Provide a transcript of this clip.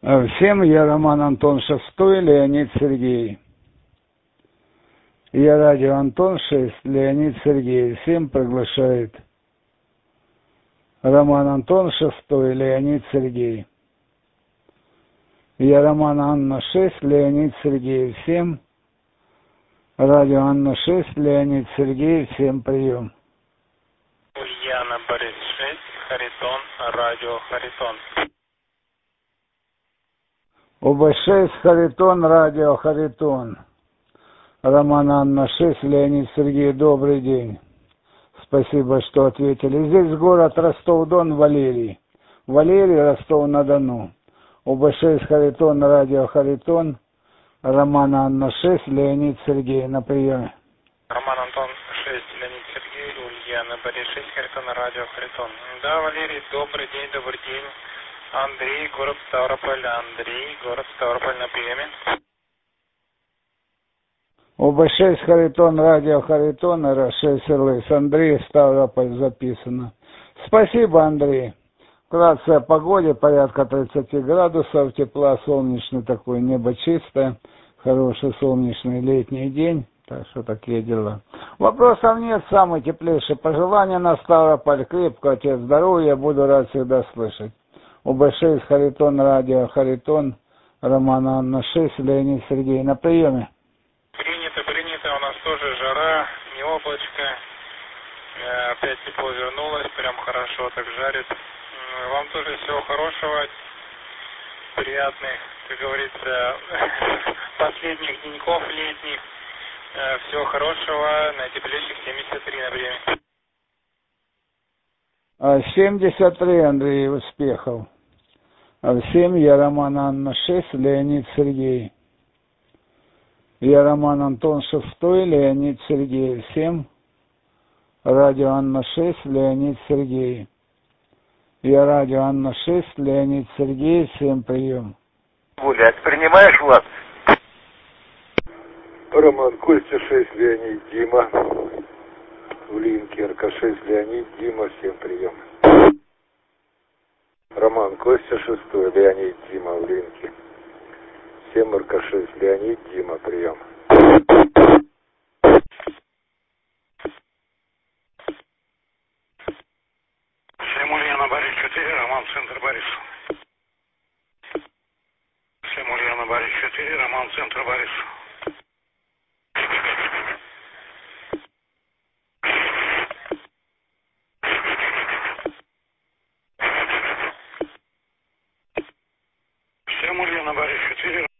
Всем я Роман Антон Шестой, Леонид Сергей. Я радио Антон 6, Леонид Сергей. Всем приглашает Роман Антон Шестой, Леонид Сергей. Я Роман Анна 6, Леонид Сергей. Всем радио Анна 6, Леонид Сергей. Всем прием. Ульяна Борис 6, Харитон, радио Харитон. ОБ6, Харитон, радио Харитон. Роман Анна 6, Леонид Сергей, добрый день. Спасибо, что ответили. Здесь город Ростов-Дон, Валерий. Валерий, Ростов-на-Дону. ОБ6, Харитон, радио Харитон. Роман Анна 6, Леонид Сергей, на приеме. Роман Антон 6, Леонид Сергей, Ульяна Борис 6, Харитон, радио Харитон. Да, Валерий, добрый день, добрый день. Андрей, город Ставрополь. Андрей, город Ставрополь, на приеме. ОБ6, Харитон, радио Харитон, РА6 РЛС. Андрей, Ставрополь, записано. Спасибо, Андрей. Вкратце о погоде, порядка 30 градусов, тепла, солнечный такой, небо чистое, хороший солнечный летний день, так что такие дела. Вопросов нет, самые теплейшие пожелания на Ставрополь, крепкого тебе здоровья, буду рад всегда слышать. ОБ6, Харитон, радио Харитон, Роман Анна 6, Леонид Сергей, на приеме. Принято, у нас тоже жара, не облачко, опять тепло вернулось, прям хорошо так жарит. Вам тоже всего хорошего, приятных, как говорится, последних деньков летних. Всего хорошего, на теплейших 73 на время. 73, Андрей, успехов. Всем я Роман Анна 6, Леонид Сергей. Я Роман Антон 6, Леонид Сергей. Всем радио Анна 6, Леонид Сергей. Я радио Анна 6, Леонид Сергей. Всем прием. Гулять принимаешь, Влад? Роман Костя 6, Леонид Дима. В Линке РК6, Леонид Дима. Всем прием. Роман Костя 6, Леонид Дима в Линке. Всем РК6, Леонид Дима, прием. Всем Ульяна Борис 4, Роман Центр Борис. Всем Ульяна Борис 4, Роман Центр Борис. Всем Ульяна Борис 4.